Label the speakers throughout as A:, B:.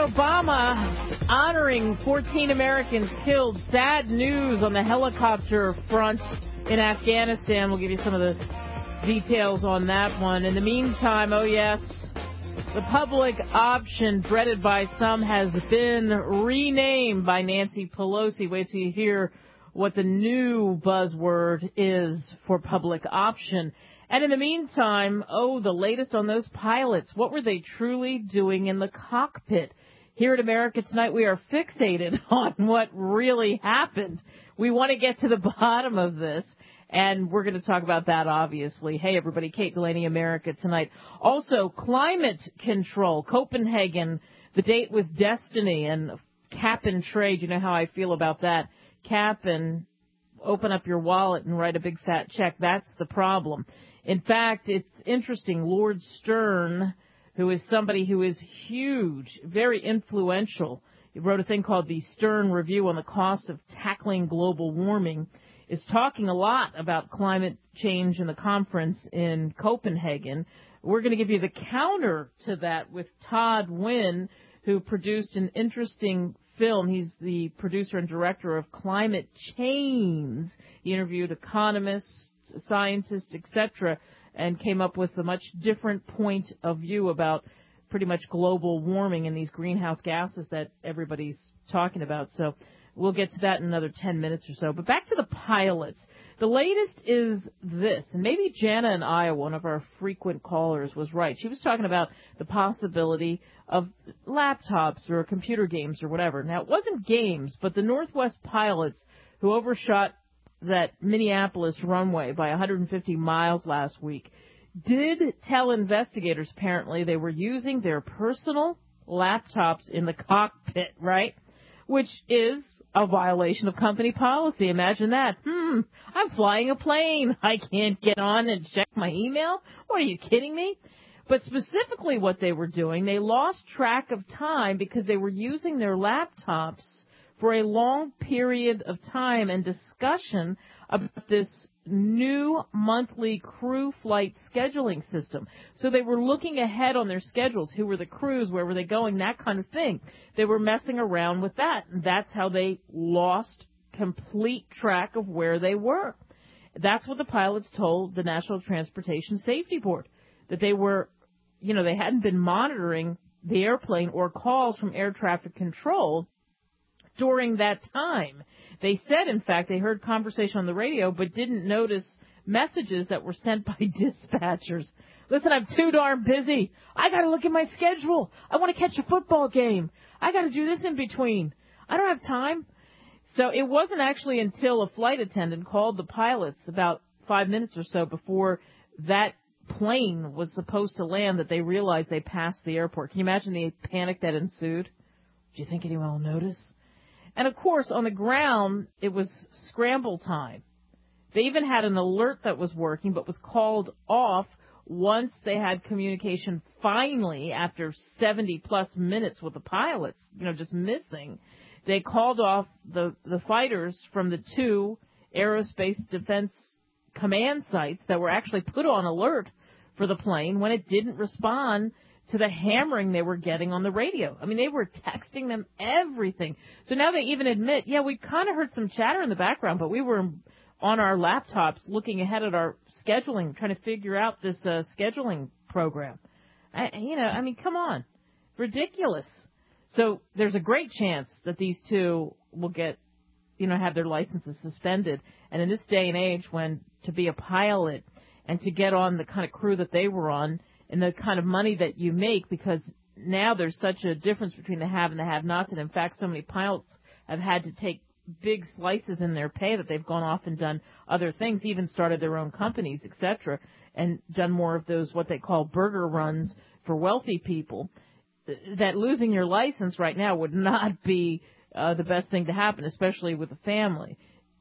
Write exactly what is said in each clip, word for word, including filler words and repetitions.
A: Obama honoring fourteen Americans killed. Sad news on the helicopter front in Afghanistan. We'll give you some of the details on that one. In the meantime, oh yes, the public option dreaded by some has been renamed by Nancy Pelosi. Wait till you hear what the new buzzword is for public option. And in the meantime, oh, the latest on those pilots. What were they truly doing in the cockpit? Here at America Tonight, we are fixated on what really happened. We want to get to the bottom of this, and we're going to talk about that, obviously. Hey, everybody, Kate Delaney, America Tonight. Also, climate control, Copenhagen, the date with destiny, and cap and trade. You know how I feel about that. Cap and open up your wallet and write a big fat check. That's the problem. In fact, it's interesting. Lord Stern, who is somebody who is huge, very influential, he wrote a thing called the Stern Review on the Cost of Tackling Global Warming, is talking a lot about climate change in the conference in Copenhagen. We're going to give you the counter to that with Todd Wynn, who produced an interesting film. He's the producer and director of Climate Chains. He interviewed economists, scientists, et cetera, and came up with a much different point of view about pretty much global warming and these greenhouse gases that everybody's talking about. So we'll get to that in another ten minutes or so. But back to the pilots. The latest is this, and maybe Jana in Iowa, one of our frequent callers, was right. She was talking about the possibility of laptops or computer games or whatever. Now, it wasn't games, but the Northwest pilots who overshot that Minneapolis runway by one hundred fifty miles last week did tell investigators apparently they were using their personal laptops in the cockpit, right? Which is a violation of company policy. Imagine that. Hmm, I'm flying a plane. I can't get on and check my email? What, are you kidding me? But specifically what they were doing, they lost track of time because they were using their laptops for a long period of time and discussion about this new monthly crew flight scheduling system. So they were looking ahead on their schedules. Who were the crews? Where were they going? That kind of thing. They were messing around with that. And that's how they lost complete track of where they were. That's what the pilots told the National Transportation Safety Board, that they were, you know, they hadn't been monitoring the airplane or calls from air traffic control during that time. They said, in fact, they heard conversation on the radio but didn't notice messages that were sent by dispatchers. Listen, I'm too darn busy. I got to look at my schedule. I want to catch a football game. I got to do this in between. I don't have time. So it wasn't actually until a flight attendant called the pilots about five minutes or so before that plane was supposed to land that they realized they passed the airport. Can you imagine the panic that ensued? Do you think anyone will notice? And, of course, on the ground, it was scramble time. They even had an alert that was working but was called off once they had communication finally after seventy-plus minutes with the pilots, you know, just missing. They called off the, the fighters from the two aerospace defense command sites that were actually put on alert for the plane when it didn't respond to the hammering they were getting on the radio. I mean, they were texting them everything. So now they even admit, yeah, we kind of heard some chatter in the background, but we were on our laptops looking ahead at our scheduling, trying to figure out this uh, scheduling program. I, you know, I mean, come on. Ridiculous. So there's a great chance that these two will get, you know, have their licenses suspended. And in this day and age when to be a pilot and to get on the kind of crew that they were on, and the kind of money that you make, because now there's such a difference between the have and the have-nots, and in fact so many pilots have had to take big slices in their pay that they've gone off and done other things, even started their own companies, et cetera, and done more of those what they call burger runs for wealthy people, that losing your license right now would not be uh, the best thing to happen, especially with a family.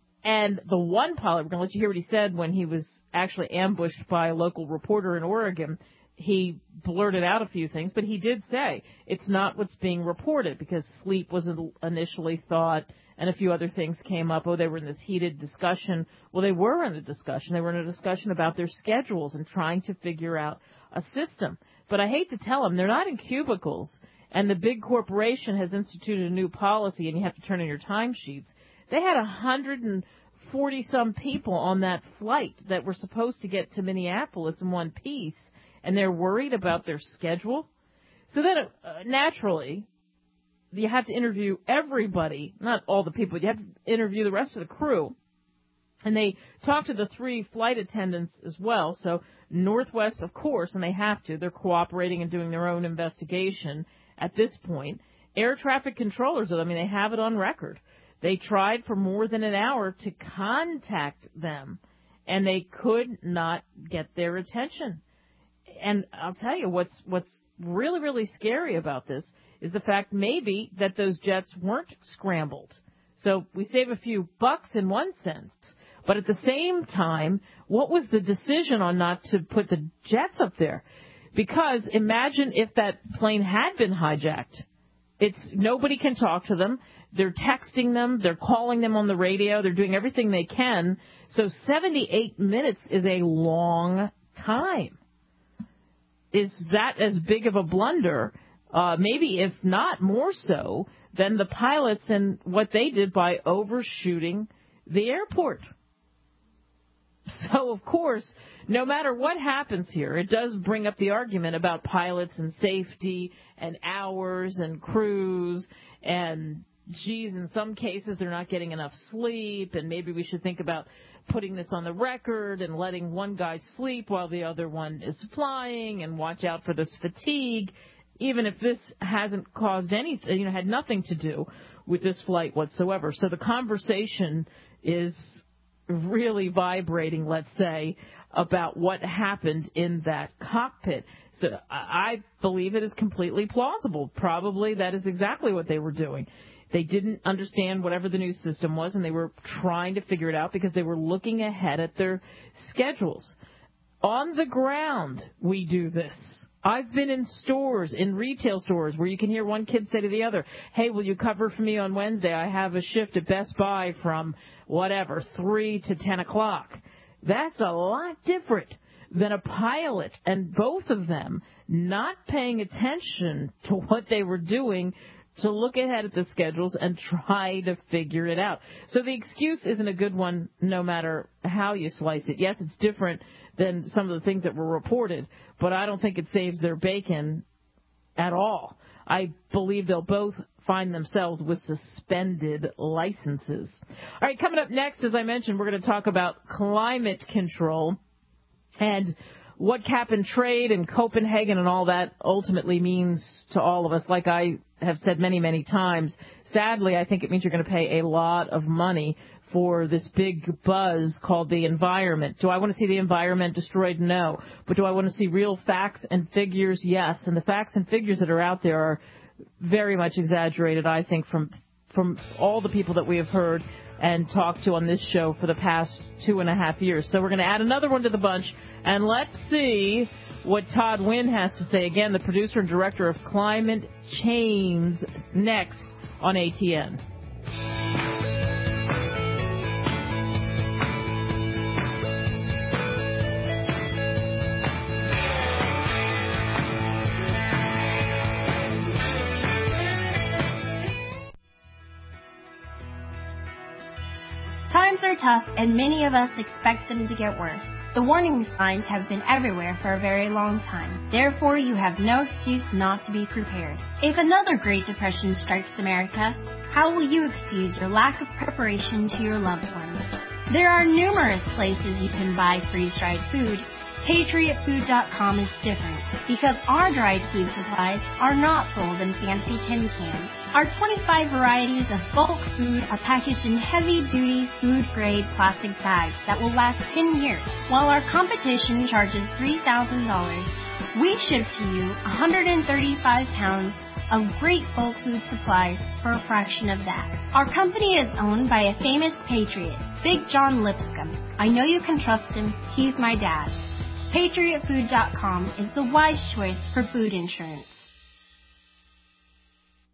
A: And the one pilot, we're going to let you hear what he said when he was actually ambushed by a local reporter in Oregon. He blurted out a few things, but he did say it's not what's being reported because sleep was initially thought and a few other things came up. Oh, they were in this heated discussion. Well, they were in a discussion. They were in a discussion about their schedules and trying to figure out a system. But I hate to tell them, they're not in cubicles and the big corporation has instituted a new policy, and you have to turn in your timesheets. They had one hundred forty some people on that flight that were supposed to get to Minneapolis in one piece, and they're worried about their schedule. So then, uh, naturally, you have to interview everybody, not all the people, you have to interview the rest of the crew. And they talked to the three flight attendants as well. So Northwest, of course, and they have to. They're cooperating and doing their own investigation at this point. Air traffic controllers, I mean, they have it on record. They tried for more than an hour to contact them, and they could not get their attention. And I'll tell you what's what's really, really scary about this is the fact maybe that those jets weren't scrambled. So we save a few bucks in one sense. But at the same time, what was the decision on not to put the jets up there? Because imagine if that plane had been hijacked. It's nobody can talk to them. They're texting them. They're calling them on the radio. They're doing everything they can. So seventy-eight minutes is a long time. Is that as big of a blunder? Uh, maybe if not more so than the pilots and what they did by overshooting the airport. So, of course, no matter what happens here, it does bring up the argument about pilots and safety and hours and crews and, geez, in some cases they're not getting enough sleep, and maybe we should think about putting this on the record and letting one guy sleep while the other one is flying and watch out for this fatigue, even if this hasn't caused anything, you know, had nothing to do with this flight whatsoever. So the conversation is really vibrating, let's say, about what happened in that cockpit. So I believe it is completely plausible. Probably that is exactly what they were doing. They didn't understand whatever the new system was, and they were trying to figure it out because they were looking ahead at their schedules. On the ground, we do this. I've been in stores, in retail stores, where you can hear one kid say to the other, hey, will you cover for me on Wednesday? I have a shift at Best Buy from whatever, three to ten o'clock. That's a lot different than a pilot and both of them not paying attention to what they were doing to look ahead at the schedules and try to figure it out. So the excuse isn't a good one no matter how you slice it. Yes, it's different than some of the things that were reported, but I don't think it saves their bacon at all. I believe they'll both find themselves with suspended licenses. All right, coming up next, as I mentioned, we're going to talk about climate control and what cap and trade and Copenhagen and all that ultimately means to all of us. Like I have said many, many times, sadly, I think it means you're going to pay a lot of money for this big buzz called the environment. Do I want to see the environment destroyed? No. But do I want to see real facts and figures? Yes. And the facts and figures that are out there are very much exaggerated, I think, from from all the people that we have heard and talked to on this show for the past two and a half years. So we're going to add another one to the bunch, and let's see what Todd Wynn has to say. Again, the producer and director of Climate Change, next on A T N.
B: Times are tough, and many of us expect them to get worse. The warning signs have been everywhere for a very long time. Therefore, you have no excuse not to be prepared. If another Great Depression strikes America, how will you excuse your lack of preparation to your loved ones? There are numerous places you can buy freeze-dried food. Patriot Food dot com is different because our dried food supplies are not sold in fancy tin cans. Our twenty-five varieties of bulk food are packaged in heavy-duty food-grade plastic bags that will last ten years. While our competition charges three thousand dollars, we ship to you one hundred thirty-five pounds of great bulk food supplies for a fraction of that. Our company is owned by a famous patriot, Big John Lipscomb. I know you can trust him. He's my dad. Patriot Food dot com is the wise choice for food insurance.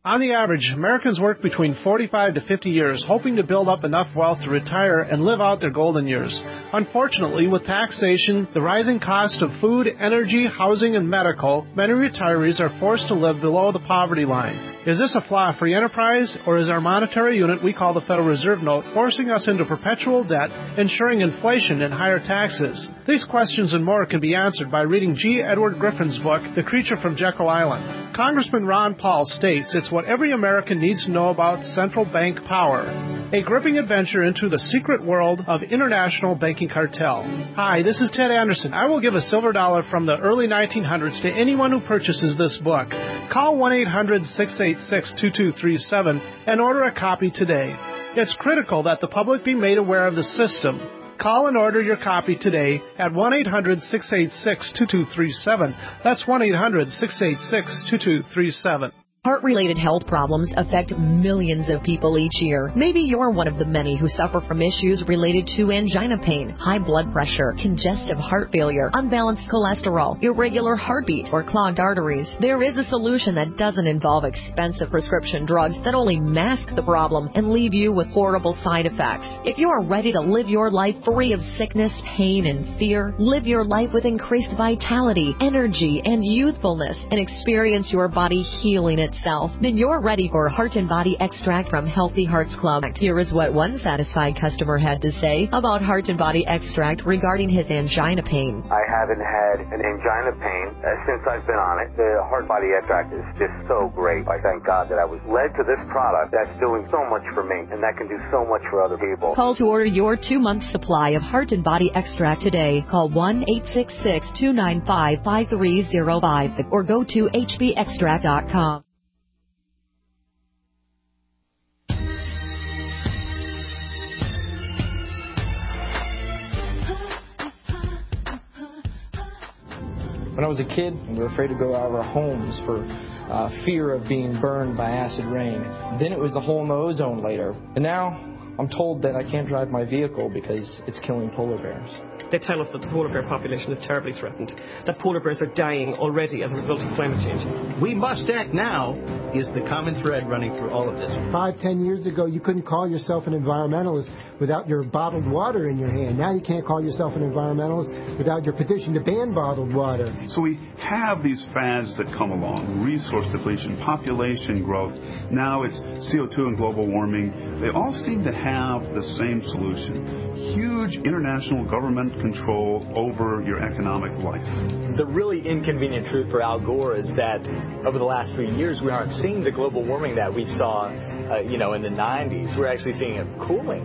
C: On the average, Americans work between forty-five to fifty years, hoping to build up enough wealth to retire and live out their golden years. Unfortunately, with taxation, the rising cost of food, energy, housing, and medical, many retirees are forced to live below the poverty line. Is this a flaw-free enterprise, or is our monetary unit we call the Federal Reserve Note forcing us into perpetual debt, ensuring inflation and higher taxes? These questions and more can be answered by reading G. Edward Griffin's book, The Creature from Jekyll Island. Congressman Ron Paul states it's what every American needs to know about central bank power. A gripping adventure into the secret world of international banking cartel. Hi, this is Ted Anderson. I will give a silver dollar from the early nineteen hundreds to anyone who purchases this book. Call one eight hundred six eight six two two three seven and order a copy today. It's critical that the public be made aware of the system. Call and order your copy today at one eight hundred six eight six two two three seven. That's one eight hundred six eight six two two three seven.
D: Heart-related health problems affect millions of people each year. Maybe you're one of the many who suffer from issues related to angina pain, high blood pressure, congestive heart failure, unbalanced cholesterol, irregular heartbeat, or clogged arteries. There is a solution that doesn't involve expensive prescription drugs that only mask the problem and leave you with horrible side effects. If you are ready to live your life free of sickness, pain, and fear, live your life with increased vitality, energy, and youthfulness, and experience your body healing itself, then you're ready for Heart and Body Extract from Healthy Hearts Club. Here is what one satisfied customer had to say about Heart and Body Extract regarding his angina pain.
E: I haven't had an angina pain uh, since I've been on it. The Heart Body Extract is just so great. I thank God that I was led to this product that's doing so much for me, and that can do so much for other people.
D: Call to order your two-month supply of Heart and Body Extract today. Call one eight six six two nine five five three zero five or go to h b extract dot com.
F: When I was a kid, we were afraid to go out of our homes for uh, fear of being burned by acid rain. Then it was the hole in the ozone layer. And now I'm told that I can't drive my vehicle because it's killing polar bears.
G: They tell us that the polar bear population is terribly threatened, that polar bears are dying already as a result of climate change.
H: We must act now is the common thread running through all of this.
I: Five, ten years ago, you couldn't call yourself an environmentalist without your bottled water in your hand. Now you can't call yourself an environmentalist without your petition to ban bottled water.
J: So we have these fads that come along, resource depletion, population growth. Now it's C O two and global warming. They all seem to have the same solution. Huge international government control over your economic life.
K: The really inconvenient truth for Al Gore is that over the last few years, we aren't seeing the global warming that we saw, uh, you know, in the nineties. We're actually seeing it cooling.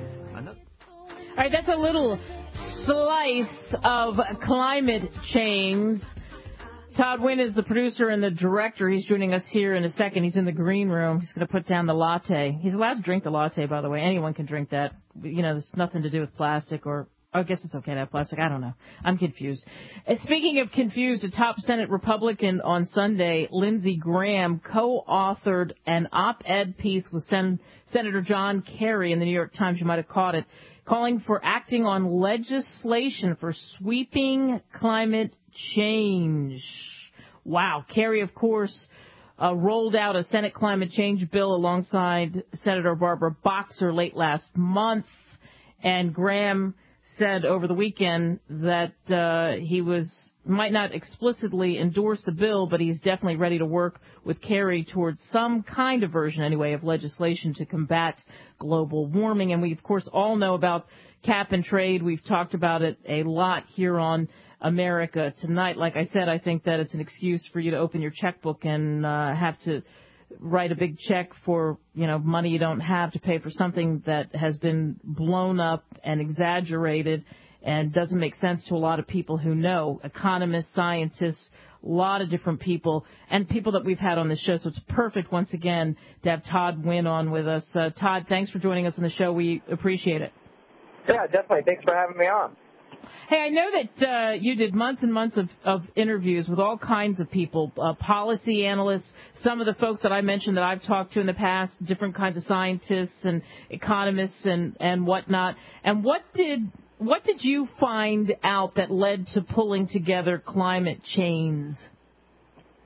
A: All right, that's a little slice of climate change. Todd Wynn is the producer and the director. He's joining us here in a second. He's in the green room. He's going to put down the latte. He's allowed to drink the latte, by the way. Anyone can drink that. You know, there's nothing to do with plastic or... I guess it's okay to have plastic. I don't know. I'm confused. Uh, speaking of confused, a top Senate Republican on Sunday, Lindsey Graham, co-authored an op-ed piece with Sen- Senator John Kerry in the New York Times. You might have caught it, calling for acting on legislation for sweeping climate change. Wow. Kerry, of course, uh, rolled out a Senate climate change bill alongside Senator Barbara Boxer late last month, and Graham said over the weekend that uh, he was might not explicitly endorse the bill, but he's definitely ready to work with Kerry towards some kind of version, anyway, of legislation to combat global warming. And we, of course, all know about cap and trade. We've talked about it a lot here on America Tonight. Like I said, I think that it's an excuse for you to open your checkbook and uh, have to write a big check for, you know, money you don't have to pay for something that has been blown up and exaggerated and doesn't make sense to a lot of people who know, economists, scientists, a lot of different people, and people that we've had on the show. So it's perfect, once again, to have Todd Wynn on with us. Uh, Todd, thanks for joining us on the show. We appreciate it.
K: Yeah, definitely. Thanks for having me on.
A: Hey, I know that uh, you did months and months of, of interviews with all kinds of people, uh, policy analysts, some of the folks that I mentioned that I've talked to in the past, different kinds of scientists and economists and, and whatnot. And what did what did you find out that led to pulling together Climate Change?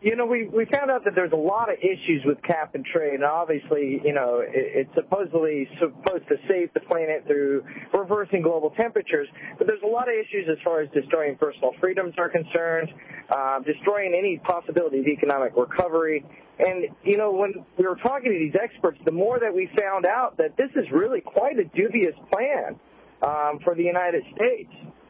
L: You know, we, we found out that there's a lot of issues with cap and trade, and obviously, you know, it, it's supposedly supposed to save the planet through reversing global temperatures, but there's a lot of issues as far as destroying personal freedoms are concerned, uh, destroying any possibility of economic recovery. And, you know, when we were talking to these experts, the more that we found out that this is really quite a dubious plan um, for the United States.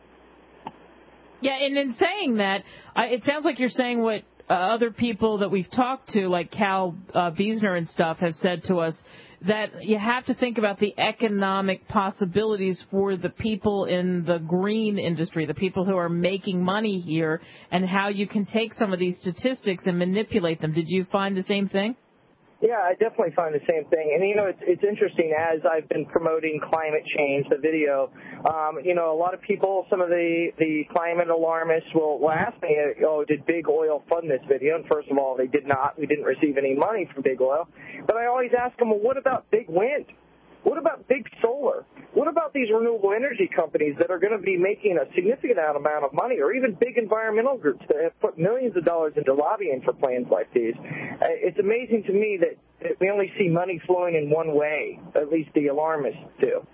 A: Yeah, and in saying that, I, it sounds like you're saying what uh, other people that we've talked to, like Cal uh, Wiesner and stuff, have said to us, that you have to think about the economic possibilities for the people in the green industry, the people who are making money here, and how you can take some of these statistics and manipulate them. Did you find the same thing?
L: Yeah, I definitely find the same thing. And, you know, it's, it's interesting, as I've been promoting climate change, the video, um, you know, a lot of people, some of the, the climate alarmists will, will ask me, oh, did Big Oil fund this video? And first of all, they did not. We didn't receive any money from Big Oil. But I always ask them, well, what about big wind? What about big solar? What about these renewable energy companies that are going to be making a significant amount of money, or even big environmental groups that have put millions of dollars into lobbying for plans like these? It's amazing to me that we only see money flowing in one way, at least the alarmists do.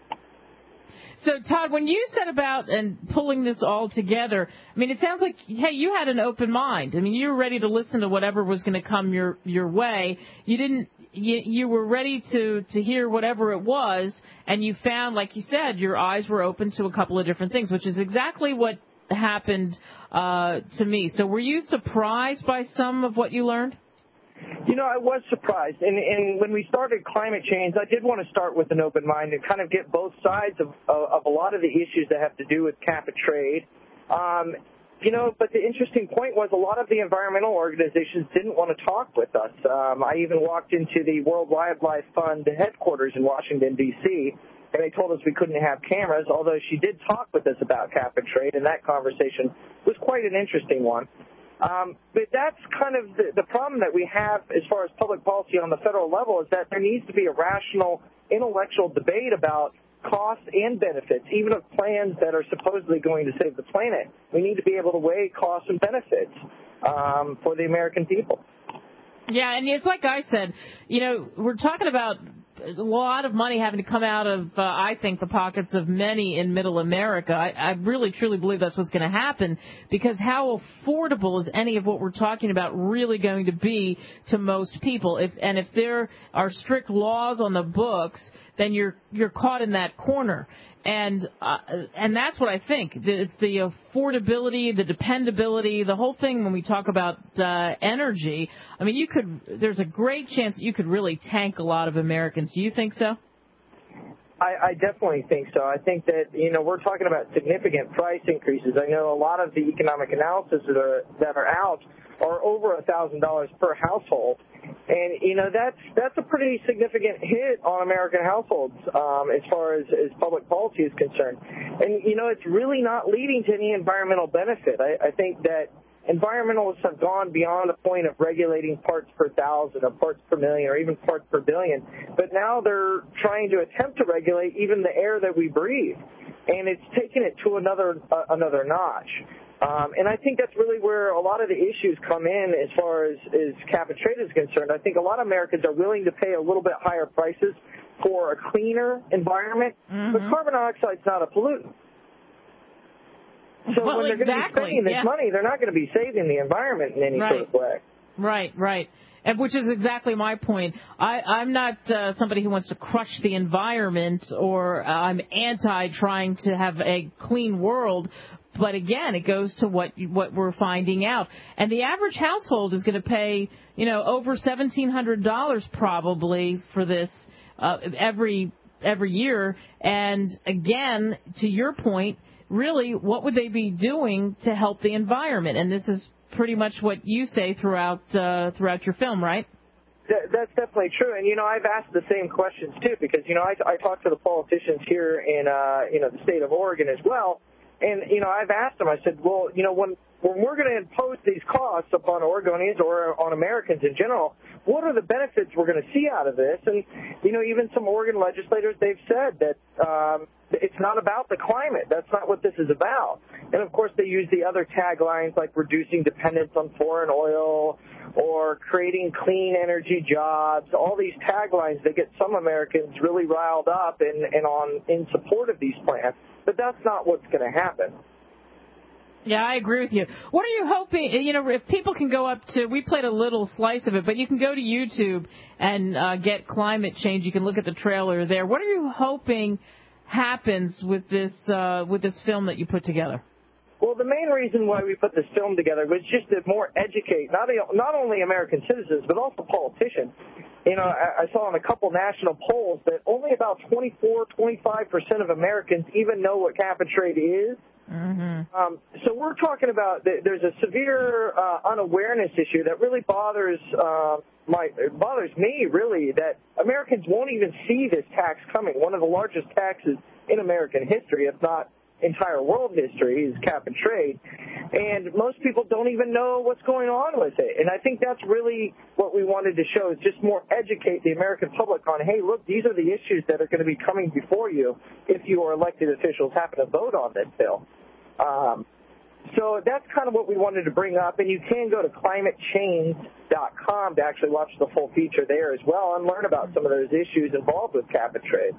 A: So, Todd, when you said about and pulling this all together, I mean, it sounds like, hey, you had an open mind. I mean, you were ready to listen to whatever was going to come your your way. You didn't. You, you were ready to, to hear whatever it was, and you found, like you said, your eyes were open to a couple of different things, which is exactly what happened uh, to me. So were you surprised by some of what you learned?
L: You know, I was surprised. And, and when we started climate change, I did want to start with an open mind and kind of get both sides of, of, of a lot of the issues that have to do with cap and trade. Um, You know, but the interesting point was a lot of the environmental organizations didn't want to talk with us. Um, I even walked into the World Wildlife Fund headquarters in Washington, D C, and they told us we couldn't have cameras, although she did talk with us about cap and trade, and that conversation was quite an interesting one. Um, but that's kind of the, the problem that we have as far as public policy on the federal level, is that there needs to be a rational intellectual debate about costs and benefits, even of plans that are supposedly going to save the planet. We need to be able to weigh costs and benefits um, for the American people.
A: Yeah, and it's like I said, you know, we're talking about a lot of money having to come out of, uh, I think, the pockets of many in middle America. I, I really, truly believe that's what's going to happen, because how affordable is any of what we're talking about really going to be to most people? If and if there are strict laws on the books, then you're you're caught in that corner. And uh, and that's what I think. It's the affordability, the dependability, the whole thing when we talk about uh, energy. I mean, you could. There's a great chance that you could really tank a lot of Americans. Do you think so?
L: I, I definitely think so. I think that, you know, we're talking about significant price increases. I know a lot of the economic analysis that are, that are out are over one thousand dollars per household. And, you know, that's that's a pretty significant hit on American households um, as far as, as public policy is concerned. And, you know, it's really not leading to any environmental benefit. I, I think that environmentalists have gone beyond the point of regulating parts per thousand or parts per million or even parts per billion. But now they're trying to attempt to regulate even the air that we breathe. And it's taken it to another uh, another notch. Um, and I think that's really where a lot of the issues come in as far as, as cap and trade is concerned. I think a lot of Americans are willing to pay a little bit higher prices for a cleaner environment, mm-hmm. but carbon dioxide is not a pollutant. So
A: well,
L: when they're
A: exactly.
L: going to be spending this
A: yeah.
L: money, they're not going to be saving the environment in any
A: right.
L: sort of way.
A: Right, right. And which is exactly my point. I, I'm not uh, somebody who wants to crush the environment, or uh, I'm anti trying to have a clean world. But again, it goes to what what we're finding out. And the average household is going to pay, you know, over seventeen hundred dollars probably for this uh, every every year. And again, to your point, really, what would they be doing to help the environment? And this is pretty much what you say throughout uh, throughout your film, right?
L: That's definitely true. And, you know, I've asked the same questions, too, because, you know, I, I talk to the politicians here in, uh, you know, the state of Oregon as well. And, you know, I've asked them, I said, well, you know, when, when we're going to impose these costs upon Oregonians or on Americans in general, what are the benefits we're going to see out of this? And, you know, even some Oregon legislators, they've said that um, it's not about the climate. That's not what this is about. And, of course, they use the other taglines like reducing dependence on foreign oil or creating clean energy jobs. All these taglines, they get some Americans really riled up and, and on in support of these plans. But that's not what's going to happen.
A: Yeah, I agree with you. What are you hoping, you know, if people can go up to, we played a little slice of it, but you can go to YouTube and uh, get Climate Change. You can look at the trailer there. What are you hoping happens with this uh, with this film that you put together?
L: Well, the main reason why we put this film together was just to more educate not not only American citizens, but also politicians. You know, I, I saw in a couple national polls that only about twenty-four, twenty-five percent of Americans even know what cap and trade is.
A: Mm-hmm.
L: Um, so we're talking about there's a severe uh, unawareness issue that really bothers uh, my it bothers me really that Americans won't even see this tax coming. One of the largest taxes in American history, if not entire world history, is cap and trade, and most people don't even know what's going on with it. And I think that's really what we wanted to show, is just more educate the American public on, hey, look, these are the issues that are going to be coming before you if you or elected officials happen to vote on this bill. Um, so that's kind of what we wanted to bring up, and you can go to climate change dot com to actually watch the full feature there as well and learn about some of those issues involved with cap and trade.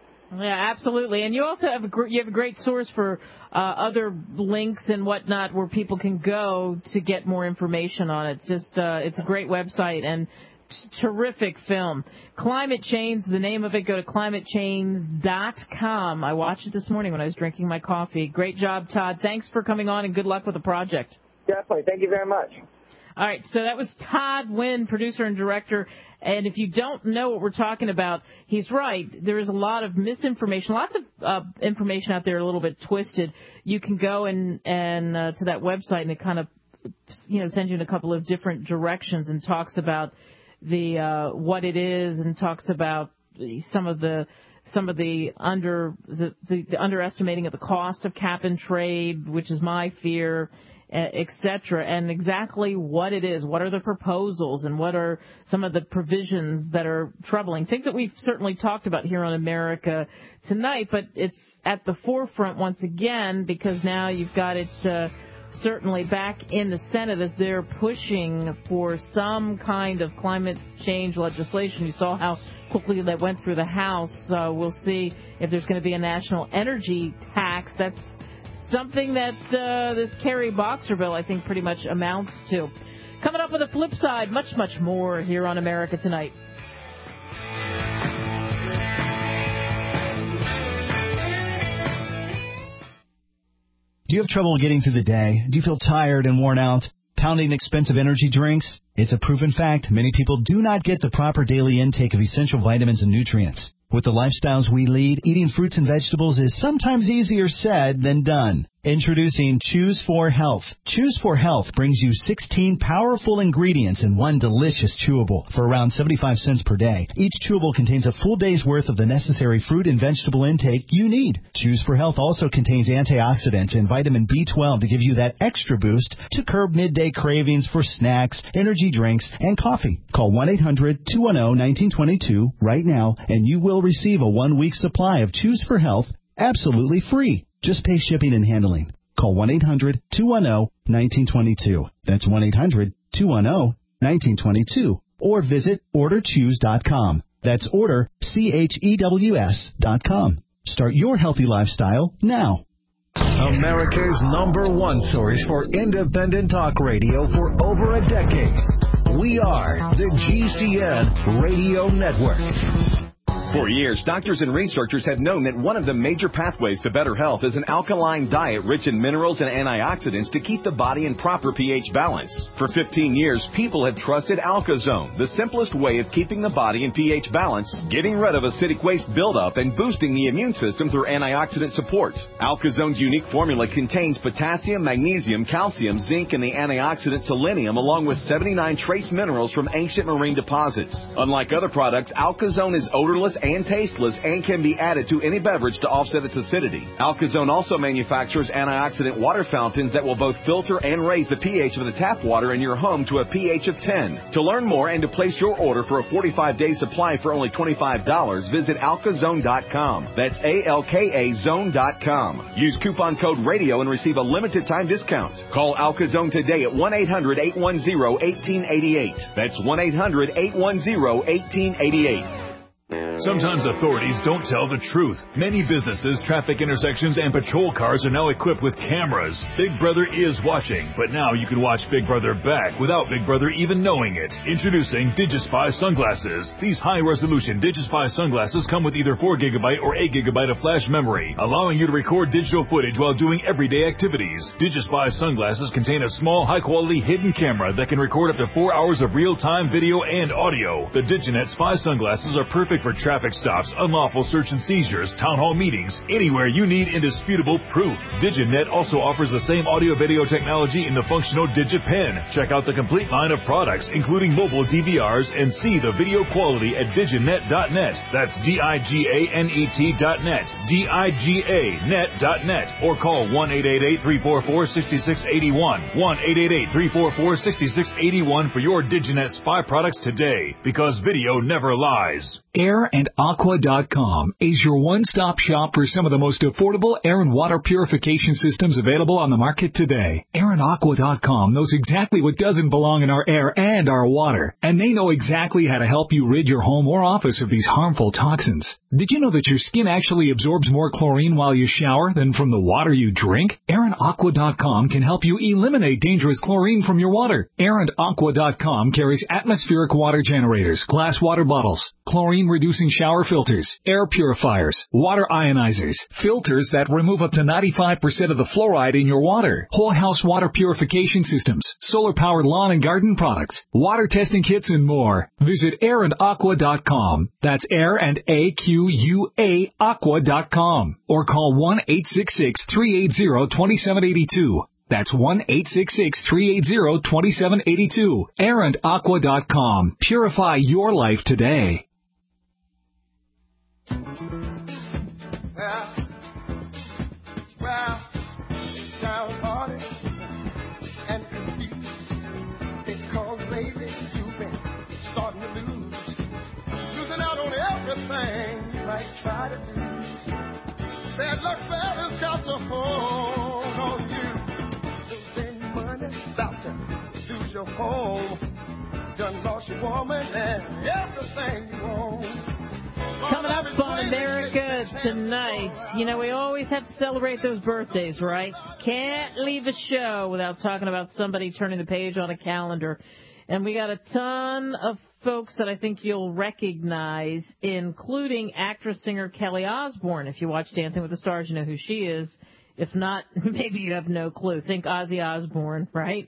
A: Yeah, absolutely. And you also have a gr- you have a great source for uh, other links and whatnot where people can go to get more information on it. It's just uh, it's a great website and t- terrific film. Climate Change, the name of it. Go to climate change dot com. I watched it this morning when I was drinking my coffee. Great job, Todd. Thanks for coming on, and good luck with the project.
L: Definitely. Thank you very much.
A: All right, so that was Todd Wynn, producer and director. And if you don't know what we're talking about, he's right. There is a lot of misinformation, lots of uh, information out there a little bit twisted. You can go and, and uh, to that website, and it kind of, you know, sends you in a couple of different directions and talks about the uh, what it is and talks about some of the some of the under the, the, the underestimating of the cost of cap and trade, which is my fear, et cetera, and exactly what it is, what are the proposals, and what are some of the provisions that are troubling. Things that we've certainly talked about here on America Tonight, but it's at the forefront once again because now you've got it uh, certainly back in the Senate as they're pushing for some kind of climate change legislation. You saw how quickly that went through the House. Uh, we'll see if there's going to be a national energy tax. That's something that uh, this Kerry Boxer bill, I think, pretty much amounts to. Coming up on the flip side, much, much more here on America Tonight.
M: Do you have trouble getting through the day? Do you feel tired and worn out? Pounding expensive energy drinks? It's a proven fact. Many people do not get the proper daily intake of essential vitamins and nutrients. With the lifestyles we lead, eating fruits and vegetables is sometimes easier said than done. Introducing Choose four Health. Choose four Health brings you sixteen powerful ingredients in one delicious chewable for around seventy-five cents per day. Each chewable contains a full day's worth of the necessary fruit and vegetable intake you need. Choose four Health also contains antioxidants and vitamin B twelve to give you that extra boost to curb midday cravings for snacks, energy drinks, and coffee. Call one eight hundred two one zero one nine two two right now and you will receive a one-week supply of Choose four Health absolutely free. Just pay shipping and handling. Call one eight hundred two one zero one nine two two. That's one eight hundred two one zero one nine two two. Or visit order choose dot com. That's order, C H E W S dot com. Start your healthy lifestyle now.
N: America's number one source for independent talk radio for over a decade. We are the G C N Radio Network.
O: For years, doctors and researchers have known that one of the major pathways to better health is an alkaline diet rich in minerals and antioxidants to keep the body in proper pH balance. For fifteen years, people have trusted AlkaZone, the simplest way of keeping the body in pH balance, getting rid of acidic waste buildup, and boosting the immune system through antioxidant support. AlkaZone's unique formula contains potassium, magnesium, calcium, zinc, and the antioxidant selenium, along with seventy-nine trace minerals from ancient marine deposits. Unlike other products, AlkaZone is odorless and tasteless and can be added to any beverage to offset its acidity. Alkazone also manufactures antioxidant water fountains that will both filter and raise the pH of the tap water in your home to a pH of ten. To learn more and to place your order for a forty-five day supply for only twenty-five dollars, visit alkazone dot com. That's A L K A zone dot com. Use coupon code RADIO and receive a limited time discount. Call Alkazone today at one eight hundred, eight one zero, one eight eight eight. That's one eight hundred, eight one zero, one eight eight eight.
P: Sometimes authorities don't tell the truth. Many businesses, traffic intersections, and patrol cars are now equipped with cameras. Big Brother is watching, but now you can watch Big Brother back without Big Brother even knowing it. Introducing DigiSpy sunglasses. These high-resolution DigiSpy sunglasses come with either four gigabyte or eight gigabyte of flash memory, allowing you to record digital footage while doing everyday activities. DigiSpy sunglasses contain a small, high-quality hidden camera that can record up to four hours of real-time video and audio. The DigiNet Spy sunglasses are perfect for traffic stops, unlawful search and seizures, town hall meetings, anywhere you need indisputable proof. DigiNet also offers the same audio-video technology in the functional DigiPen. Check out the complete line of products, including mobile D V Rs, and see the video quality at diginet dot net. That's D I G A N E T dot net, D I G A net dot net, or call one eight eight eight, three four four, six six eight one, one eight eight eight, three four four, six six eight one for your DigiNet Spy products today, because video never lies.
Q: Air and Aqua dot com is your one-stop shop for some of the most affordable air and water purification systems available on the market today. Air and Aqua dot com knows exactly what doesn't belong in our air and our water, and they know exactly how to help you rid your home or office of these harmful toxins. Did you know that your skin actually absorbs more chlorine while you shower than from the water you drink? Air and Aqua dot com can help you eliminate dangerous chlorine from your water. Air and Aqua dot com carries atmospheric water generators, glass water bottles, chlorine-reducing shower filters, air purifiers, water ionizers, filters that remove up to ninety-five percent of the fluoride in your water, whole house water purification systems, solar-powered lawn and garden products, water testing kits, and more. Visit Air and Aqua dot com. That's Air and A Q U A Aqua dot com. Or call one eight six six, three eight zero, two seven eight two. That's one eight six six, three eight zero, two seven eight two. Air and Aqua dot com. Purify your life today.
R: Well, well, it's downhearted and confused because lately you've been starting to lose, losing out on everything you might try to do. Bad luck fella's got to hold on you. Losing money, about to lose your home, done lost your woman and everything you own.
A: Coming up on America Tonight, you know, we always have to celebrate those birthdays, right? Can't leave a show without talking about somebody turning the page on a calendar. And we got a ton of folks that I think you'll recognize, including actress-singer Kelly Osbourne. If you watch Dancing with the Stars, you know who she is. If not, maybe you have no clue. Think Ozzy Osbourne, right?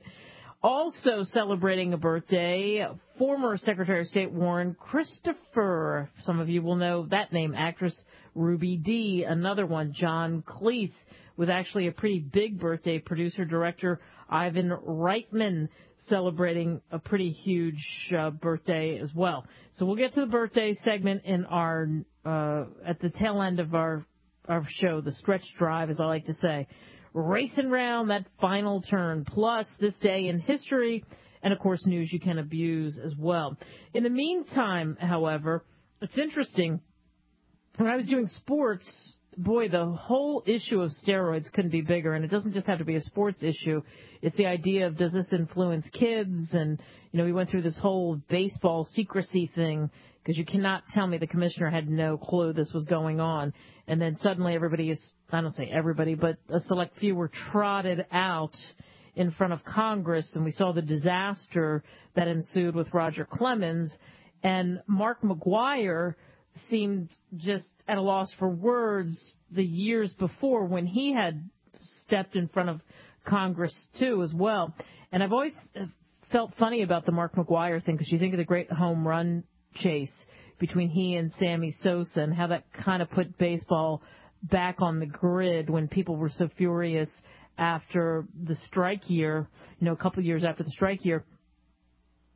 A: Also celebrating a birthday, former Secretary of State Warren Christopher. Some of you will know that name. Actress Ruby Dee. Another one, John Cleese, with actually a pretty big birthday. Producer-director Ivan Reitman celebrating a pretty huge uh, birthday as well. So we'll get to the birthday segment in our uh, at the tail end of our our show, the stretch drive, as I like to say. Racing around that final turn, plus this day in history, and, of course, news you can abuse as well. In the meantime, however, it's interesting. When I was doing sports, boy, the whole issue of steroids couldn't be bigger, and it doesn't just have to be a sports issue. It's the idea of, does this influence kids? And, you know, we went through this whole baseball secrecy thing, because you cannot tell me the commissioner had no clue this was going on. And then suddenly everybody is, I don't say everybody, but a select few were trotted out in front of Congress, and we saw the disaster that ensued with Roger Clemens. And Mark McGuire seemed just at a loss for words the years before when he had stepped in front of Congress, too, as well. And I've always felt funny about the Mark McGuire thing, because you think of the great home run chase between he and Sammy Sosa and how that kind of put baseball back on the grid when people were so furious after the strike year, you know, a couple of years after the strike year.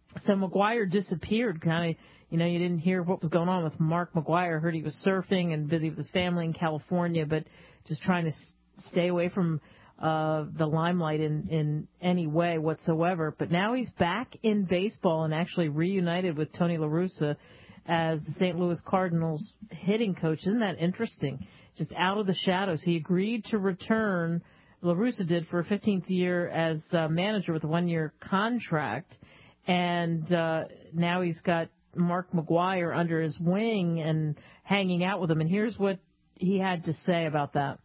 A: So McGwire disappeared, kind of. You know, you didn't hear what was going on with Mark McGwire. Heard he was surfing and busy with his family in California, but just trying to s- stay away from uh, the limelight in, in any way whatsoever. But now he's back in baseball and actually reunited with Tony La Russa as the Saint Louis Cardinals hitting coach. Isn't that interesting? Just out of the shadows. He agreed to return, La Russa did, for a fifteenth year as uh, manager with a one-year contract. And uh, now he's got Mark McGwire under his wing and hanging out with him. And here's what he had to say about that.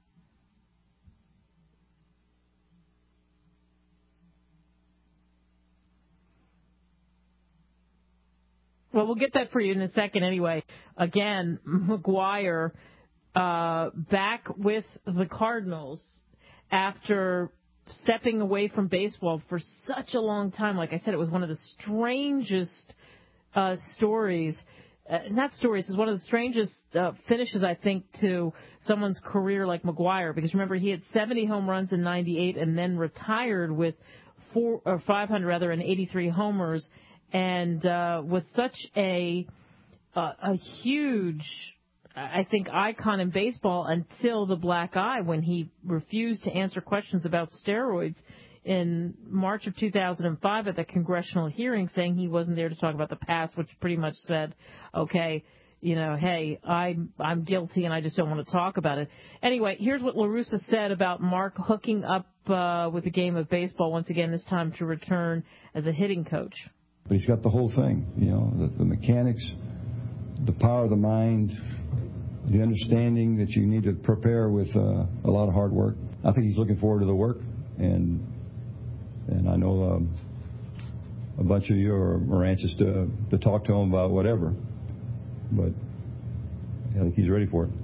A: Well, we'll get that for you in a second anyway. Again, McGwire uh, back with the Cardinals after stepping away from baseball for such a long time. Like I said, it was one of the strangest uh, stories. Uh, not stories, it's one of the strangest uh, finishes, I think, to someone's career like McGwire. Because remember, he had seventy home runs in ninety-eight and then retired with four or five hundred rather and eighty-three homers, and uh, was such a uh, a huge, I think, icon in baseball until the black eye, when he refused to answer questions about steroids in March of two thousand five at the congressional hearing, saying he wasn't there to talk about the past, which pretty much said, okay, you know, hey, I'm, I'm guilty and I just don't want to talk about it. Anyway, here's what La Russa said about Mark hooking up uh, with the game of baseball once again, this time to return as a hitting coach.
S: But he's got the whole thing, you know, the, the mechanics, the power of the mind, the understanding that you need to prepare with uh, a lot of hard work. I think he's looking forward to the work, and and I know um, a bunch of you are, are anxious to, to talk to him about whatever, but I think he's ready for it.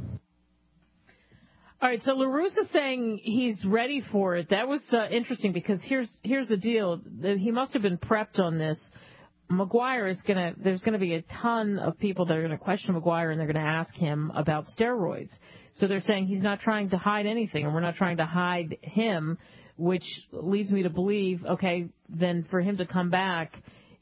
A: All right, so La Russa saying he's ready for it. That was uh, interesting because here's here's the deal. He must have been prepped on this. McGwire is going to, there's going to be a ton of people that are going to question McGwire and they're going to ask him about steroids. So they're saying he's not trying to hide anything and we're not trying to hide him, which leads me to believe, okay, then for him to come back,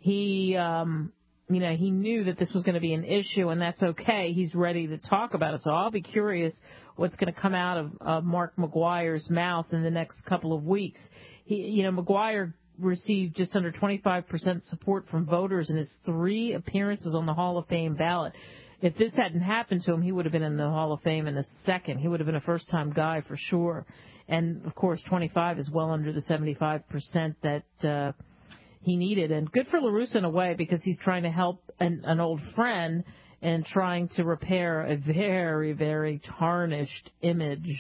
A: he, um, you know, he knew that this was going to be an issue, and that's okay. He's ready to talk about it. So I'll be curious what's going to come out of uh, Mark McGwire's mouth in the next couple of weeks. He, you know, McGwire received just under twenty-five percent support from voters in his three appearances on the Hall of Fame ballot. If this hadn't happened to him, he would have been in the Hall of Fame in a second. He would have been a first-time guy for sure. And, of course, twenty-five is well under the seventy-five percent that uh, he needed. And good for La Russa in a way, because he's trying to help an, an old friend and trying to repair a very, very tarnished image.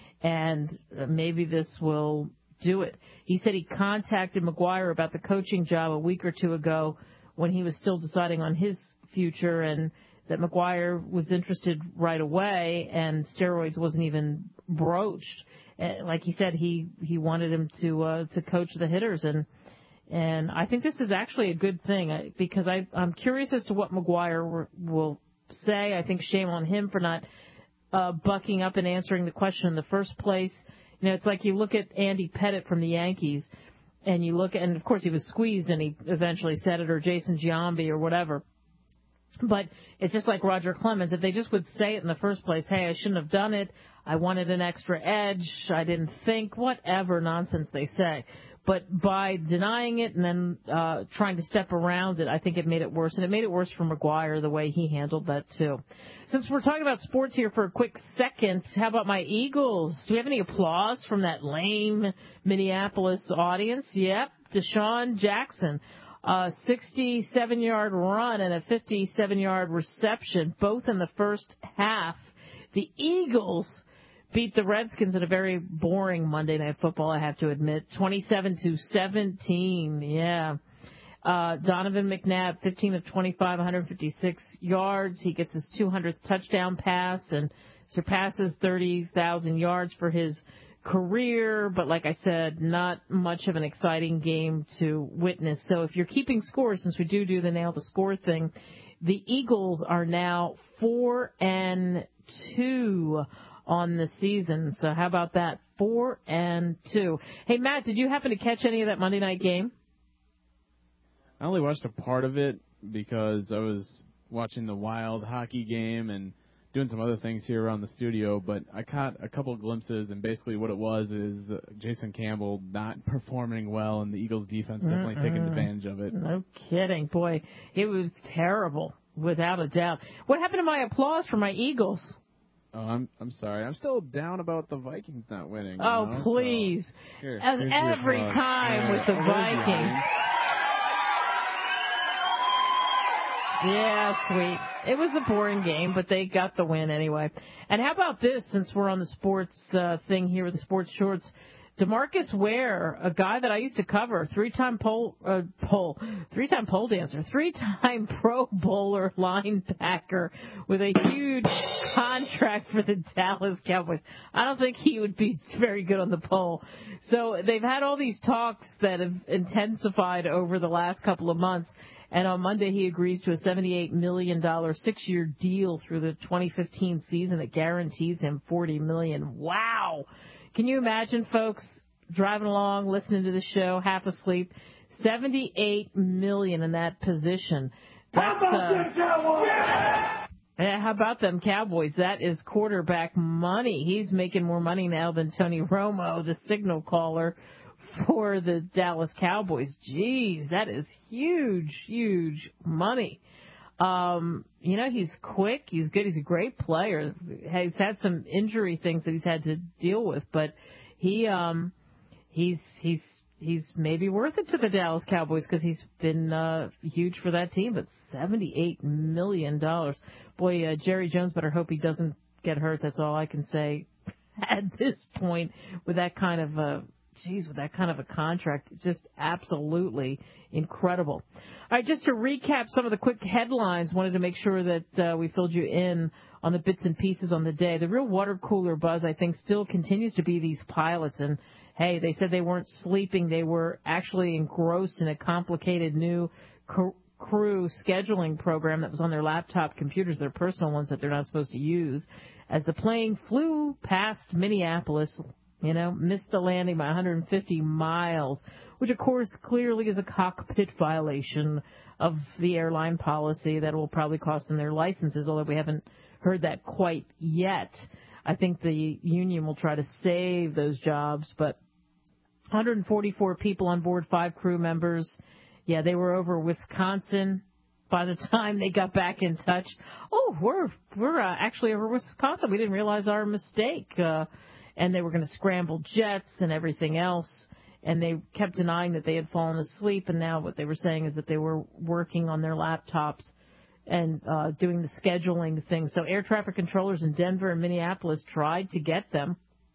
A: And maybe this will do it. He said he contacted McGwire about the coaching job a week or two ago when he was still deciding on his future, and that McGwire was interested right away, and steroids wasn't even broached. Like he said, he, he wanted him to uh, to coach the hitters, and and I think this is actually a good thing, because I, I'm curious as to what McGwire will say. I think shame on him for not uh, bucking up and answering the question in the first place. You know, it's like you look at Andy Pettitte from the Yankees, and you look at, and of course he was squeezed and he eventually said it, or Jason Giambi or whatever. But it's just like Roger Clemens. If they just would say it in the first place, hey, I shouldn't have done it, I wanted an extra edge, I didn't think, whatever nonsense they say. But by denying it and then uh, trying to step around it, I think it made it worse. And it made it worse for McGwire, the way he handled that, too. Since we're talking about sports here for a quick second, how about my Eagles? Do we have any applause from that lame Minneapolis audience? Yep, Deshaun Jackson. A sixty-seven-yard run and a fifty-seven-yard reception, both in the first half. The Eagles beat the Redskins in a very boring Monday Night Football, I have to admit, twenty-seven to seventeen. Yeah. Uh, Donovan McNabb, fifteen of twenty-five, one hundred fifty-six yards. He gets his two hundredth touchdown pass and surpasses thirty thousand yards for his career. But like I said, not much of an exciting game to witness. So if you're keeping score, since we do do the nail the score thing, the Eagles are now four and two on the season. So how about that? Four and two. Hey, Matt, did you happen to catch any of that Monday night game?
T: I only watched a part of it because I was watching the Wild hockey game and doing some other things here around the studio, but I caught a couple of glimpses, and basically what it was is uh, Jason Campbell not performing well, and the Eagles' defense definitely
A: Mm-mm.
T: taking advantage of it.
A: No kidding. Boy, it was terrible, without a doubt. What happened to my applause for my Eagles?
T: Oh, I'm I'm sorry. I'm still down about the Vikings not winning.
A: Oh,
T: you know?
A: please.
T: So, here,
A: As
T: here's your
A: every
T: applause.
A: time with the
T: Oh,
A: Vikings. Yeah, sweet. It was a boring game, but they got the win anyway. And how about this, since we're on the sports uh, thing here with the sports shorts? DeMarcus Ware, a guy that I used to cover, three-time pole, uh, pole, three-time pole dancer, three-time Pro Bowler linebacker with a huge contract for the Dallas Cowboys. I don't think he would be very good on the pole. So they've had all these talks that have intensified over the last couple of months. And on Monday, he agrees to a seventy-eight million dollars six-year deal through the twenty fifteen season that guarantees him forty million dollars. Wow! Can you imagine, folks, driving along, listening to the show, half asleep, seventy-eight million dollars in that position. That's,
R: How about
A: uh,
R: them Cowboys?
A: yeah, how about them Cowboys? That is quarterback money. He's making more money now than Tony Romo, the signal caller for the Dallas Cowboys. Jeez, that is huge, huge money. Um, you know, he's quick. He's good. He's a great player. He's had some injury things that he's had to deal with, but he, um, he's, he's, he's maybe worth it to the Dallas Cowboys because he's been, uh, huge for that team, but seventy-eight million dollars. Boy, uh, Jerry Jones better hope he doesn't get hurt. That's all I can say at this point with that kind of, uh, Geez, with that kind of a contract, just absolutely incredible. All right, just to recap some of the quick headlines, wanted to make sure that uh, we filled you in on the bits and pieces on the day. The real water cooler buzz, I think, still continues to be these pilots. And, hey, they said they weren't sleeping. They were actually engrossed in a complicated new cr- crew scheduling program that was on their laptop computers, their personal ones that they're not supposed to use, as the plane flew past Minneapolis. You know, missed the landing by one hundred fifty miles, which, of course, clearly is a cockpit violation of the airline policy that will probably cost them their licenses, although we haven't heard that quite yet. I think the union will try to save those jobs, but one hundred forty-four people on board, five crew members. Yeah, they were over Wisconsin by the time they got back in touch. Oh, we're, we're uh, actually over Wisconsin. We didn't realize our mistake. Uh, And they were going to scramble jets and everything else. And they kept denying that they had fallen asleep. And now what they were saying is that they were working on their laptops and uh, doing the scheduling thing. So air traffic controllers in Denver and Minneapolis tried to get them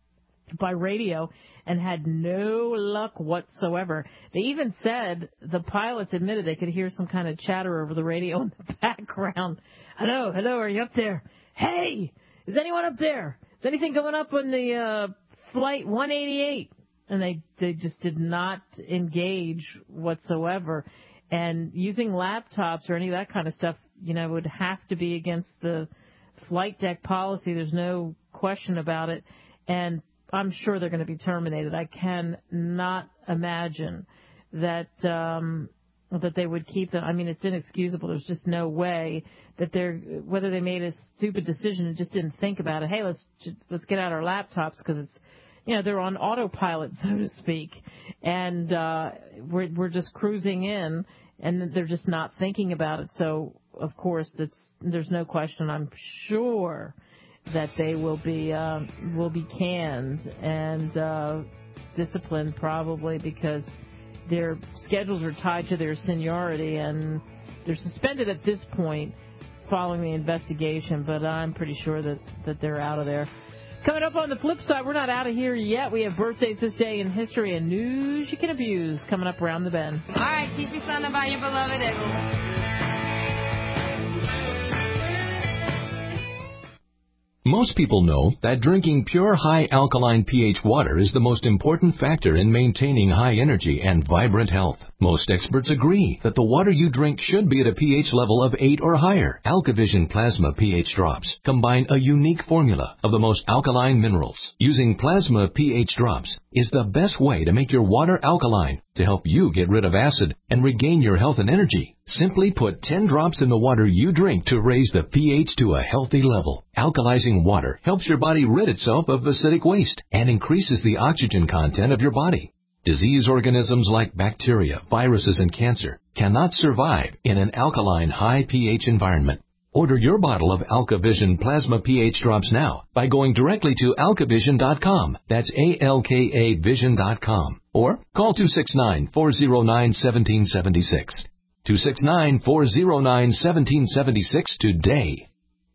A: by radio and had no luck whatsoever. They even said, the pilots admitted they could hear some kind of chatter over the radio in the background. Hello, hello, are you up there? Hey, is anyone up there? Is anything going up on the uh, flight one eighty-eight? And they, they just did not engage whatsoever. And using laptops or any of that kind of stuff, you know, would have to be against the flight deck policy. There's no question about it. And I'm sure they're going to be terminated. I cannot imagine that um, that they would keep them. I mean, it's inexcusable. There's just no way that they're, whether they made a stupid decision and just didn't think about it. Hey, let's let's get out our laptops because it's, you know, they're on autopilot, so to speak, and uh, we're we're just cruising in, and they're just not thinking about it. So, of course, that's there's no question. I'm sure that they will be uh, will be canned and uh, disciplined probably because their schedules are tied to their seniority, and they're suspended at this point following the investigation, but I'm pretty sure that, that they're out of there. Coming up on the flip side, we're not out of here yet. We have birthdays this day in history and news you can abuse coming up around the bend.
U: All right, teach me something about your beloved Eagle.
V: Most people know that drinking pure high alkaline pH water is the most important factor in maintaining high energy and vibrant health. Most experts agree that the water you drink should be at a pH level of eight or higher. AlkaVision Plasma pH Drops combine a unique formula of the most alkaline minerals. Using Plasma pH Drops is the best way to make your water alkaline to help you get rid of acid and regain your health and energy. Simply put ten drops in the water you drink to raise the pH to a healthy level. Alkalizing water helps your body rid itself of acidic waste and increases the oxygen content of your body. Disease organisms like bacteria, viruses, and cancer cannot survive in an alkaline high pH environment. Order your bottle of AlkaVision Plasma pH Drops now by going directly to alka vision dot com. That's A L K A vision dot com. Or call two six nine, four zero nine, one seven seven six. two six nine, four zero nine, one seven seven six today.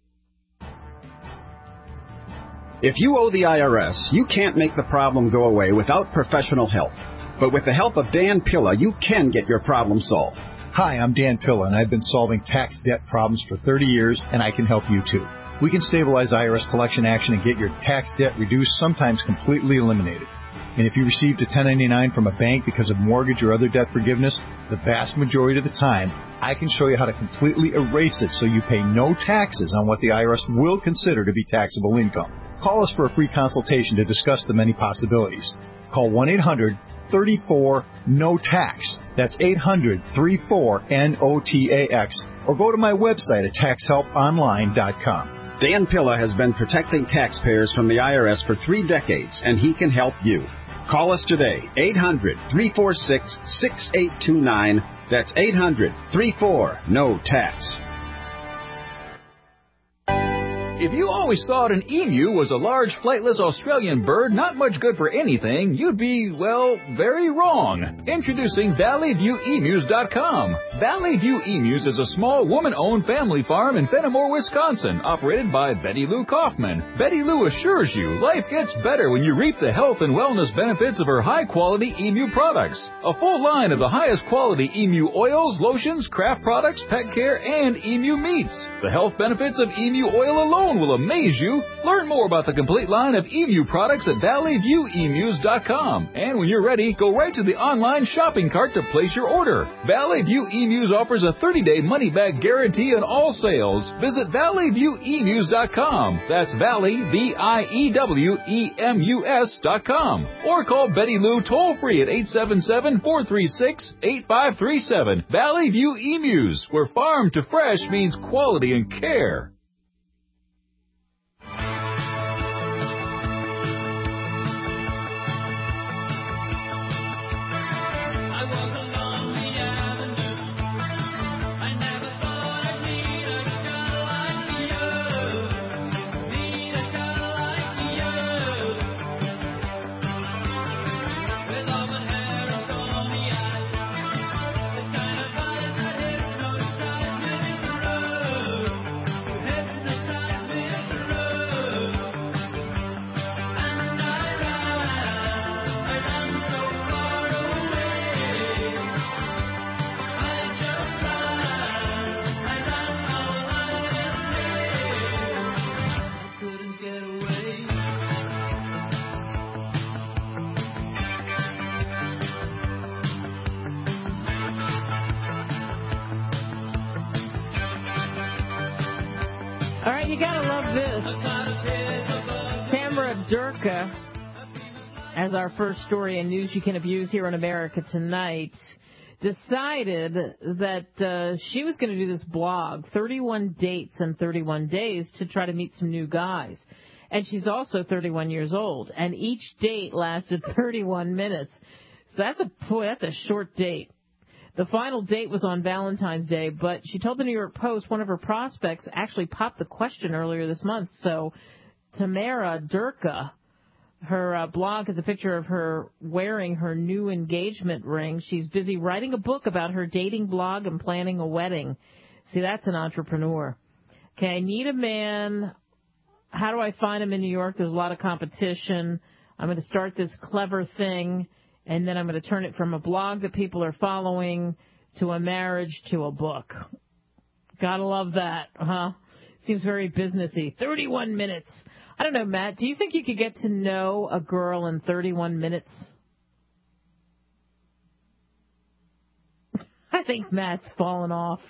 B: If you owe the I R S, you can't make the problem go away without professional help. But with the help of Dan Pilla, you can get your problem solved.
C: Hi, I'm Dan Pilla, and I've been solving tax debt problems for thirty years, and I can help you too. We can stabilize I R S collection action and get your tax debt reduced, sometimes completely eliminated. And if you received a ten ninety-nine from a bank because of mortgage or other debt forgiveness, the vast majority of the time, I can show you how to completely erase it so you pay no taxes on what the I R S will consider to be taxable income. Call us for a free consultation to discuss the many possibilities. Call one eight hundred, three four, N O T A X. That's eight hundred, three four, N O T A X. Or go to my website at tax help online dot com.
B: Dan Pilla has been protecting taxpayers from the I R S for three decades, and he can help you. Call us today, eight hundred, three four six, six eight two nine. That's eight hundred, three four, N O T A X.
W: If you always thought an emu was a large flightless Australian bird not much good for anything, you'd be, well, very wrong. Introducing Valley View Emus dot com. Valley View Emus is a small woman-owned family farm in Fenimore, Wisconsin, operated by Betty Lou Kaufman. Betty Lou assures you life gets better when you reap the health and wellness benefits of her high-quality emu products. A full line of the highest quality emu oils, lotions, craft products, pet care, and emu meats. The health benefits of emu oil alone will amaze you. Learn more about the complete line of emu products at Valley View Emus dot com. And when you're ready, go right to the online shopping cart to place your order. Valley View Emus offers a thirty-day money-back guarantee on all sales. Visit Valley View Emus dot com. That's Valley, V I E W E M U S dot com. Or call Betty Lou toll-free at eight seven seven, four three six, eight five three seven. Valley View Emus, where farm to fresh means quality and care.
A: All right, you gotta love this. Tamara Durka, as our first story in News You Can Abuse here in America Tonight, decided that uh, she was going to do this blog, thirty-one dates in thirty-one days, to try to meet some new guys. And she's also thirty-one years old, and each date lasted thirty-one minutes. So that's a boy, that's a short date. The final date was on Valentine's Day, but she told the New York Post one of her prospects actually popped the question earlier this month. So Tamara Durka, her uh, blog has a picture of her wearing her new engagement ring. She's busy writing a book about her dating blog and planning a wedding. See, that's an entrepreneur. Okay, I need a man. How do I find him in New York? There's a lot of competition. I'm going to start this clever thing. And then I'm going to turn it from a blog that people are following to a marriage to a book. Gotta love that, huh? Seems very businessy. thirty-one minutes. I don't know, Matt, do you think you could get to know a girl in thirty-one minutes? I think Matt's fallen off.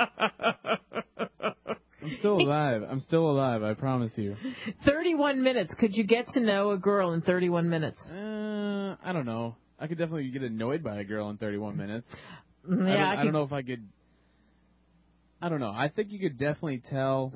T: I'm still alive. I'm still alive, I promise you.
A: thirty-one minutes. Could you get to know a girl in thirty-one minutes?
T: Uh, I don't know. I could definitely get annoyed by a girl in thirty-one minutes.
A: Yeah,
T: I don't,
A: I,
T: I
A: could...
T: don't know if I could... I don't know. I think you could definitely tell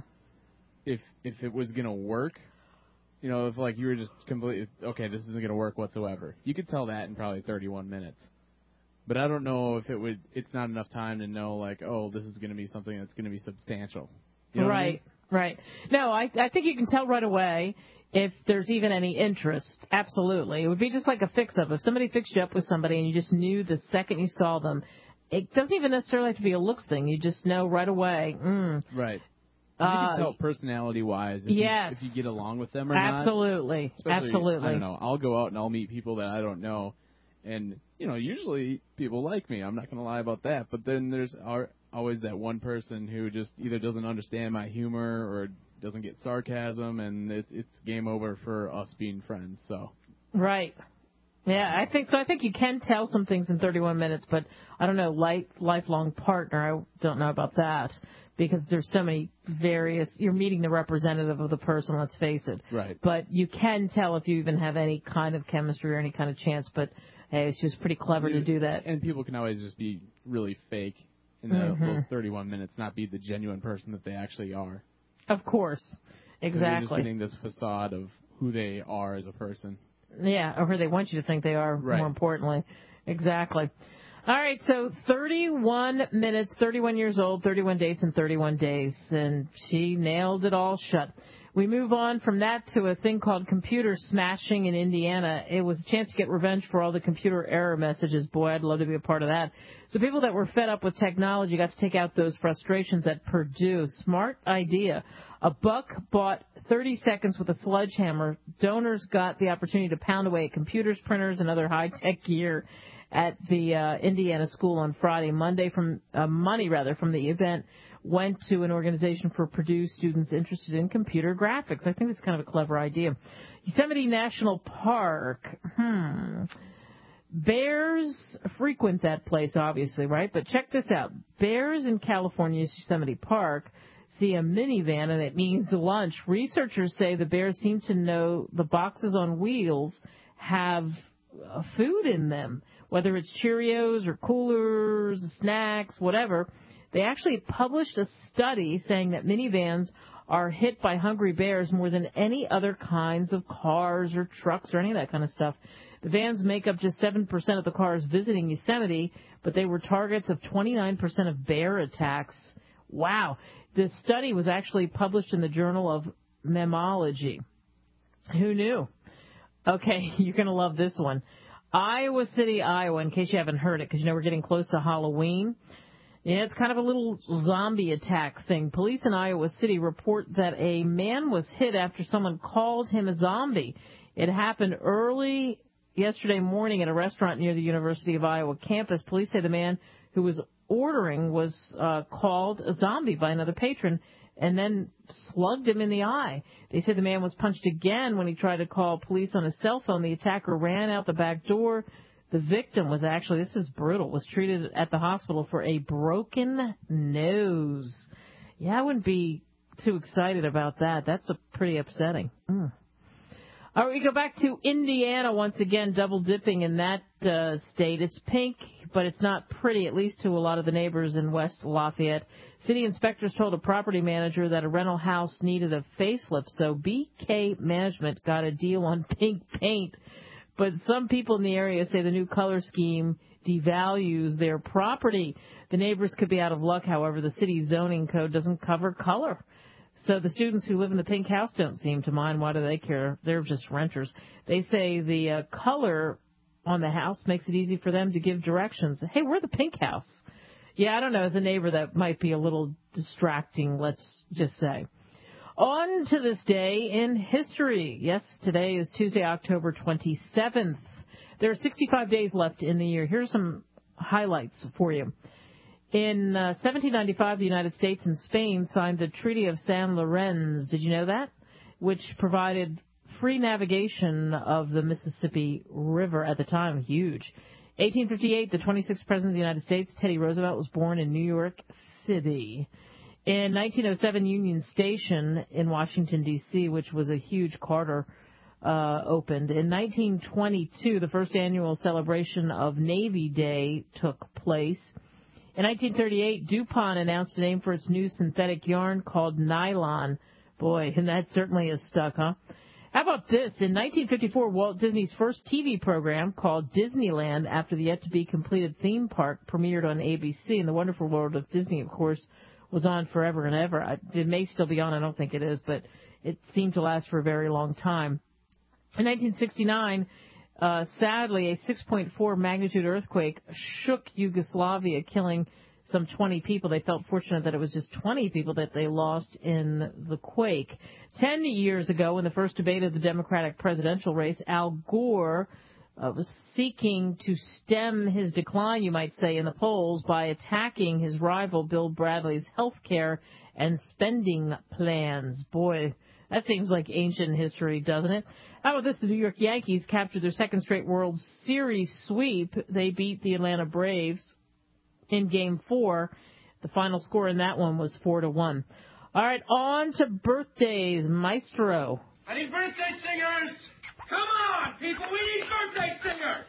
T: if if it was going to work. You know, if like you were just completely, okay, this isn't going to work whatsoever. You could tell that in probably thirty-one minutes. But I don't know if it would, it's not enough time to know, like, oh, this is going to be something that's going to be substantial. You know
A: right,
T: what I mean?
A: right. No, I, I think you can tell right away if there's even any interest. Absolutely. It would be just like a fix-up. If somebody fixed you up with somebody and you just knew the second you saw them, it doesn't even necessarily have to be a looks thing. You just know right away. Mm,
T: right. You
A: uh,
T: can tell personality-wise if,
A: yes,
T: you, if you get along with them or
A: absolutely,
T: not. Absolutely.
A: Absolutely.
T: I don't know. I'll go out and I'll meet people that I don't know. And, you know, usually people like me. I'm not going to lie about that. But then there's always that one person who just either doesn't understand my humor or doesn't get sarcasm, and it's, it's game over for us being friends. So
A: right. Yeah, I think so. I think you can tell some things in thirty-one minutes, but I don't know, life, lifelong partner, I don't know about that because there's so many various, you're meeting the representative of the person, let's face it.
T: Right.
A: But you can tell if you even have any kind of chemistry or any kind of chance, but hey, she was pretty clever
T: you,
A: to do that.
T: And people can always just be really fake in the,
A: mm-hmm.
T: those thirty-one minutes, not be the genuine person that they actually are.
A: Of course. Exactly.
T: So you're just getting this facade of who they are as a person.
A: Yeah, or who they want you to think they are,
T: right.
A: more importantly. Exactly. All right, so thirty-one minutes, thirty-one years old, thirty-one dates in thirty-one days, and she nailed it all shut. We move on from that to a thing called computer smashing in Indiana. It was a chance to get revenge for all the computer error messages. Boy, I'd love to be a part of that. So people that were fed up with technology got to take out those frustrations at Purdue. Smart idea. A buck bought thirty seconds with a sledgehammer. Donors got the opportunity to pound away at computers, printers, and other high-tech gear at the uh, Indiana school on Friday. Monday from uh, money rather from the event went to an organization for Purdue students interested in computer graphics. I think it's kind of a clever idea. Yosemite National Park. Hmm. Bears frequent that place, obviously, right? But check this out. Bears in California's Yosemite Park see a minivan, and it means lunch. Researchers say the bears seem to know the boxes on wheels have uh, food in them, whether it's Cheerios or coolers, snacks, whatever. They actually published a study saying that minivans are hit by hungry bears more than any other kinds of cars or trucks or any of that kind of stuff. The vans make up just seven percent of the cars visiting Yosemite, but they were targets of twenty-nine percent of bear attacks. Wow. This study was actually published in the Journal of Mammalogy. Who knew? Okay, you're going to love this one. Iowa City, Iowa, in case you haven't heard it, because you know we're getting close to Halloween. Yeah, it's kind of a little zombie attack thing. Police in Iowa City report that a man was hit after someone called him a zombie. It happened early yesterday morning at a restaurant near the University of Iowa campus. Police say the man who was ordering was uh, called a zombie by another patron and then slugged him in the eye. They said the man was punched again when he tried to call police on his cell phone. The attacker ran out the back door. The victim was actually, this is brutal, was treated at the hospital for a broken nose. Yeah, I wouldn't be too excited about that. That's a pretty upsetting. Mm. All right, we go back to Indiana once again, double dipping in that uh, state. It's pink, but it's not pretty, at least to a lot of the neighbors in West Lafayette. City inspectors told a property manager that a rental house needed a facelift, so B K Management got a deal on pink paint. But some people in the area say the new color scheme devalues their property. The neighbors could be out of luck, however. The city's zoning code doesn't cover color. So the students who live in the pink house don't seem to mind. Why do they care? They're just renters. They say the uh, color on the house makes it easy for them to give directions. Hey, we're the pink house. Yeah, I don't know. As a neighbor, that might be a little distracting, let's just say. On to this day in history. Yes, today is Tuesday, October twenty-seventh. There are sixty-five days left in the year. Here's some highlights for you. In uh, seventeen ninety-five, the United States and Spain signed the Treaty of San Lorenzo. Did you know that? Which provided free navigation of the Mississippi River at the time. Huge. eighteen fifty-eight, the twenty-sixth President of the United States, Teddy Roosevelt, was born in New York City. In nineteen oh seven, Union Station in Washington, D C, which was a huge Carter, uh, opened. In nineteen twenty-two, the first annual celebration of Navy Day took place. In nineteen thirty-eight, DuPont announced a name for its new synthetic yarn called nylon. Boy, and that certainly is stuck, huh? How about this? In nineteen fifty-four, Walt Disney's first T V program called Disneyland, after the yet-to-be-completed theme park, premiered on A B C. And The Wonderful World of Disney, of course, was on forever and ever. It may still be on. I don't think it is, but it seemed to last for a very long time. In nineteen sixty-nine, uh, sadly, a six point four magnitude earthquake shook Yugoslavia, killing some twenty people. They felt fortunate that it was just twenty people that they lost in the quake. Ten years ago, in the first debate of the Democratic presidential race, Al Gore uh, was seeking to stem his decline, you might say, in the polls by attacking his rival Bill Bradley's health care and spending plans. Boy, that seems like ancient history, doesn't it? How about this? The New York Yankees captured their second straight World Series sweep. They beat the Atlanta Braves in Game Four. The final score in that one was four to one. All right, on to birthdays, Maestro.
R: I need birthday singers! Come on, people, we need birthday singers!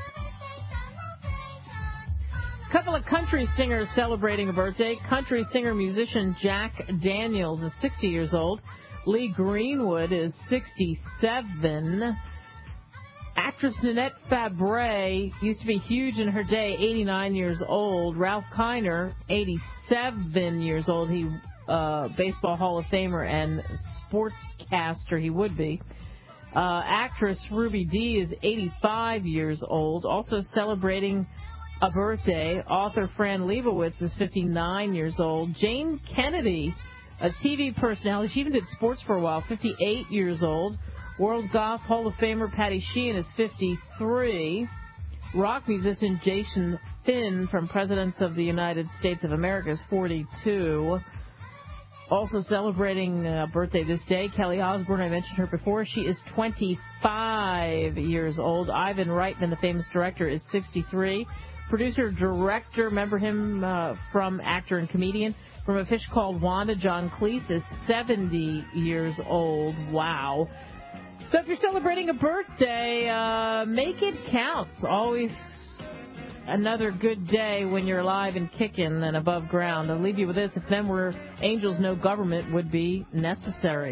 A: A couple of country singers celebrating a birthday. Country singer-musician Jack Daniels is sixty years old. Lee Greenwood is sixty-seven. Actress Nanette Fabray used to be huge in her day, eighty-nine years old. Ralph Kiner, eighty-seven years old. He, uh, baseball Hall of Famer and sportscaster, he would be. Uh, actress Ruby Dee is eighty-five years old. Also celebrating a birthday, author Fran Lebowitz is fifty-nine years old. Jane Kennedy, a T V personality, she even did sports for a while, fifty-eight years old. World Golf Hall of Famer Patty Sheehan is fifty-three. Rock musician Jason Finn from Presidents of the United States of America is forty-two. Also celebrating a birthday this day, Kelly Osbourne, I mentioned her before. She is twenty-five years old. Ivan Reitman, the famous director, is sixty-three. Producer, director, remember him uh, from actor and comedian. From A Fish Called Wanda, John Cleese is seventy years old. Wow. So if you're celebrating a birthday, uh, make it count. It's always another good day when you're alive and kicking and above ground. I'll leave you with this. If them were angels, no government would be necessary.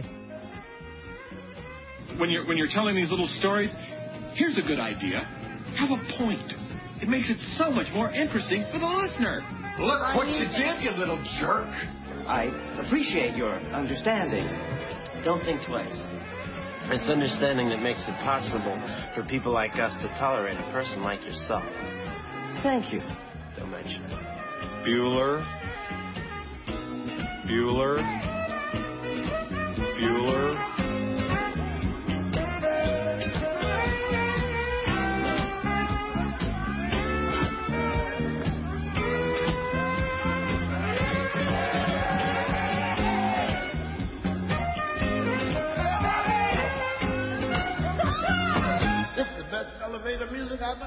D: When you're, when you're telling these little stories, here's a good idea. Have a point. It makes it so much more interesting for the listener.
R: Look what you did, you little jerk.
E: I appreciate your understanding. Don't think twice. It's understanding that makes it possible for people like us to tolerate a person like yourself. Thank you. Don't mention it.
D: Bueller. Bueller.